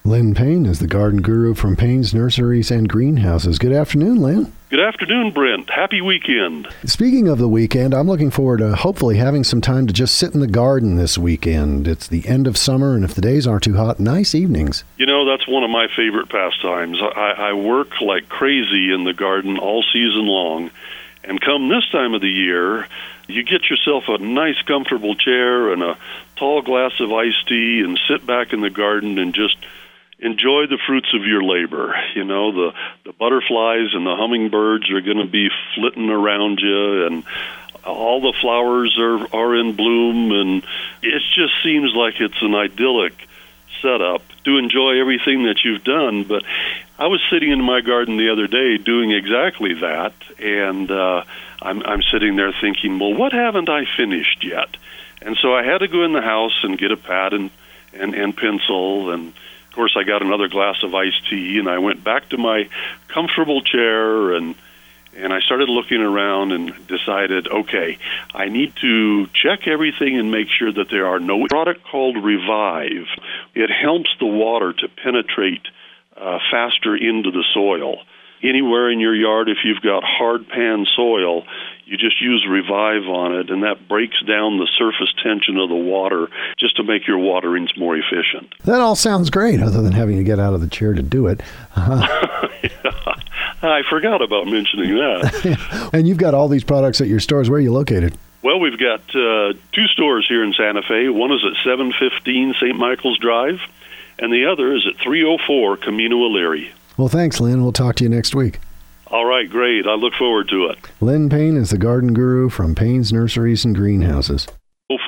Lynn Payne is the garden guru from Payne's Nurseries and Greenhouses. Good afternoon, Lynn. Good afternoon, Brent. Happy weekend. Speaking of the weekend, I'm looking forward to hopefully having some time to just sit in the garden this weekend. It's the end of summer, and if the days aren't too hot, nice evenings. You know, that's one of my favorite pastimes. I work like crazy in the garden all season long, and come this time of the year, you get yourself a nice, comfortable chair and a tall glass of iced tea and sit back in the garden and just enjoy the fruits of your labor. You know, the butterflies and the hummingbirds are going to be flitting around you, and all the flowers are in bloom, and it just seems like it's an idyllic setup to enjoy everything that you've done. But I was sitting in my garden the other day doing exactly that, and I'm sitting there thinking, well, what haven't I finished yet? And so I had to go in the house and get a pad and pencil, and of course, I got another glass of iced tea, and I went back to my comfortable chair, and I started looking around and decided, okay, I need to check everything and make sure that there are no product called Revive. It helps the water to penetrate faster into the soil. Anywhere in your yard, if you've got hard pan soil, you just use Revive on it, and that breaks down the surface tension of the water just to make your waterings more efficient. That all sounds great, other than having to get out of the chair to do it. Yeah, I forgot about mentioning that. And you've got all these products at your stores. Where are you located? Well, we've got two stores here in Santa Fe. One is at 715 St. Michael's Drive, and the other is at 304 Camino O'Leary. Well, thanks, Lynn. We'll talk to you next week. All right, great. I look forward to it. Lynn Payne is the garden guru from Payne's Nurseries and Greenhouses.